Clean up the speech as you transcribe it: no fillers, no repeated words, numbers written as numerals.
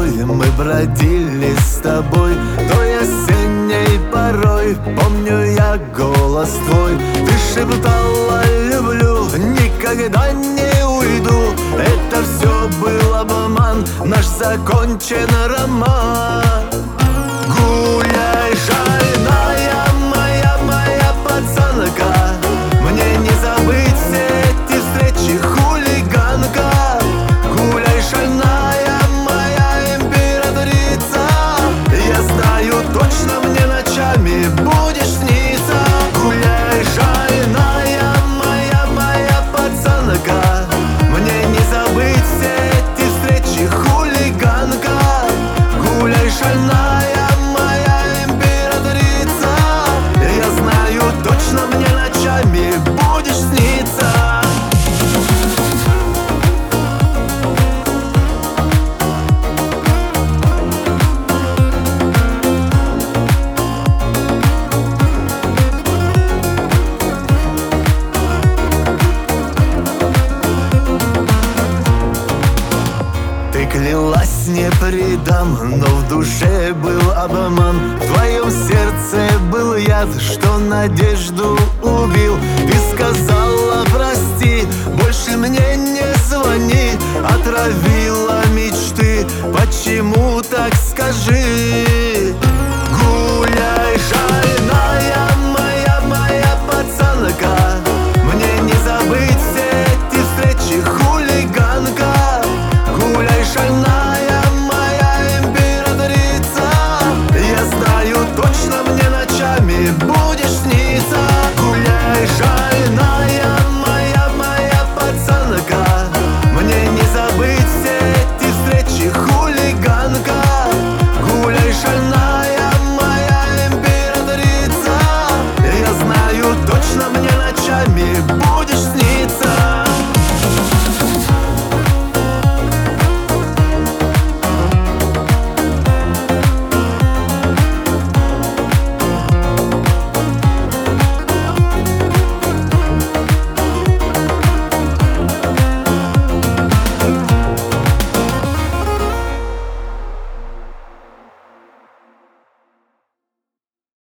мечтой мы бродили с тобой той осенней порой. Помню я голос твой, ты шептала: люблю, никогда не уйду. Это все был обман, наш закончен роман. Гуляй, шальная моя пацанка, мне не забыть все эти встречи, хулиганка. Гуляй, шальная моя императрица, я знаю точно, мне ночами будешь сниться. Гуляй, шальная моя пацанка, мне не забыть все эти встречи, хулиганка. Гуляй, шальная моя императрица, я знаю точно, мне ночами будешь сниться. Ты клялась, не предам, но в душе был обман. В твоем сердце был яд, что надежду убил. Ты сказала: прости, больше мне не звони. Отравила мечты, почему так, скажи? Гуляй, шальная моя пацанка, мне не забыть все эти встречи, хулиганка. Гуляй, шальная моя императрица, я знаю точно, мне ночами